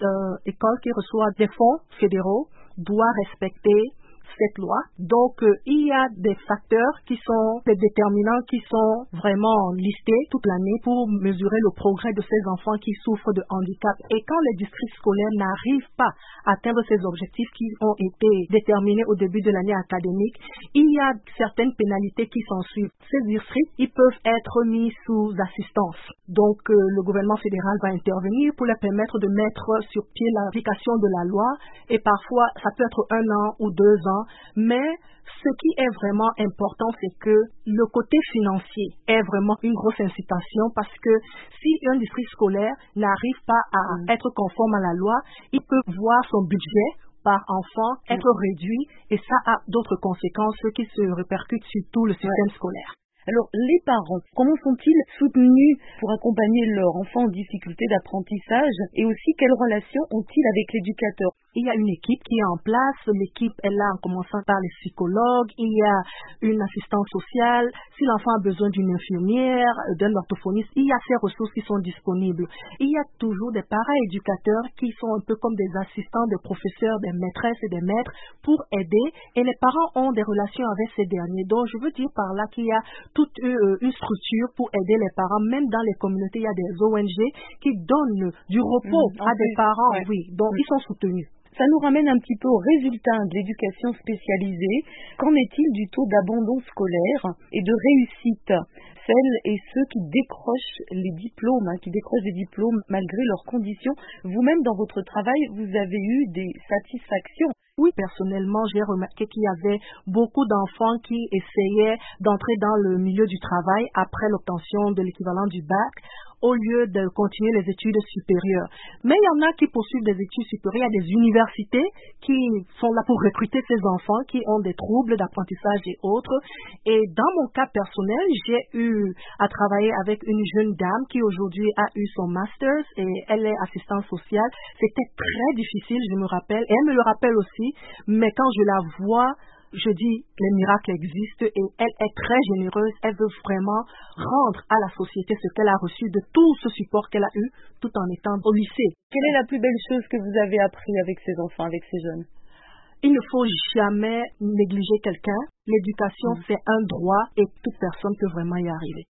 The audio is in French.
école qui reçoit des fonds fédéraux doit respecter cette loi. Donc, il y a des facteurs qui sont des déterminants qui sont vraiment listés toute l'année pour mesurer le progrès de ces enfants qui souffrent de handicap. Et quand les districts scolaires n'arrivent pas à atteindre ces objectifs qui ont été déterminés au début de l'année académique, il y a certaines pénalités qui s'en suivent. Ces districts, ils peuvent être mis sous assistance. Donc, le gouvernement fédéral va intervenir pour leur permettre de mettre sur pied l'application de la loi. Et parfois, ça peut être 1 an ou 2 ans. Mais ce qui est vraiment important, c'est que le côté financier est vraiment une grosse incitation parce que si un district scolaire n'arrive pas à être conforme à la loi, il peut voir son budget par enfant être réduit et ça a d'autres conséquences qui se répercutent sur tout le système scolaire. Alors, les parents, comment sont-ils soutenus pour accompagner leur enfant en difficulté d'apprentissage et aussi quelle relation ont-ils avec l'éducateur? Il y a une équipe qui est en place. L'équipe est là en commençant par les psychologues. Il y a une assistante sociale. Si l'enfant a besoin d'une infirmière, d'un orthophoniste, il y a ces ressources qui sont disponibles. Il y a toujours des parents éducateurs qui sont un peu comme des assistants des professeurs, des maîtresses et des maîtres pour aider. Et les parents ont des relations avec ces derniers. Donc, je veux dire par là qu'il y a toute une structure pour aider les parents. Même dans les communautés, il y a des ONG qui donnent du repos à des parents. Oui, donc ils sont soutenus. Ça nous ramène un petit peu aux résultats de l'éducation spécialisée. Qu'en est-il du taux d'abandon scolaire et de réussite? Celles et ceux qui décrochent les diplômes, malgré leurs conditions. Vous-même, dans votre travail, vous avez eu des satisfactions. Oui, personnellement, j'ai remarqué qu'il y avait beaucoup d'enfants qui essayaient d'entrer dans le milieu du travail après l'obtention de l'équivalent du bac, au lieu de continuer les études supérieures. Mais il y en a qui poursuivent des études supérieures. Il y a des universités qui sont là pour recruter ces enfants qui ont des troubles d'apprentissage et autres. Et dans mon cas personnel, j'ai eu à travailler avec une jeune dame qui aujourd'hui a eu son master's et elle est assistante sociale. C'était très difficile, je me rappelle, et elle me le rappelle aussi, mais quand je la vois, je dis, les miracles existent et elle est très généreuse. Elle veut vraiment rendre à la société ce qu'elle a reçu de tout ce support qu'elle a eu tout en étant au lycée. Quelle est la plus belle chose que vous avez appris avec ces enfants, avec ces jeunes? Il ne faut jamais négliger quelqu'un. L'éducation, c'est un droit et toute personne peut vraiment y arriver.